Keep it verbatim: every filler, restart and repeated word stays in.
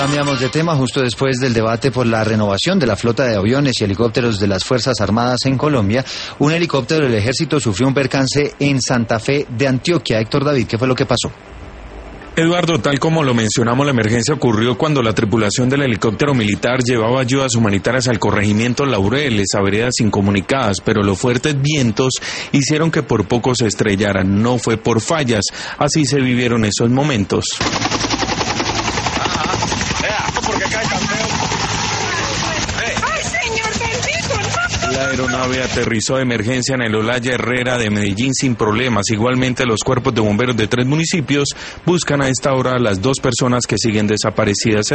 Cambiamos de tema justo después del debate por la renovación de la flota de aviones y helicópteros de las Fuerzas Armadas en Colombia. Un helicóptero del Ejército sufrió un percance en Santa Fe de Antioquia. Héctor David, ¿qué fue lo que pasó? Eduardo, tal como lo mencionamos, la emergencia ocurrió cuando la tripulación del helicóptero militar llevaba ayudas humanitarias al corregimiento Laureles, a veredas incomunicadas, pero los fuertes vientos hicieron que por poco se estrellaran. No fue por fallas, así se vivieron esos momentos. La aeronave aterrizó de emergencia en el Olaya Herrera de Medellín sin problemas. Igualmente, los cuerpos de bomberos de tres municipios buscan a esta hora a las dos personas que siguen desaparecidas.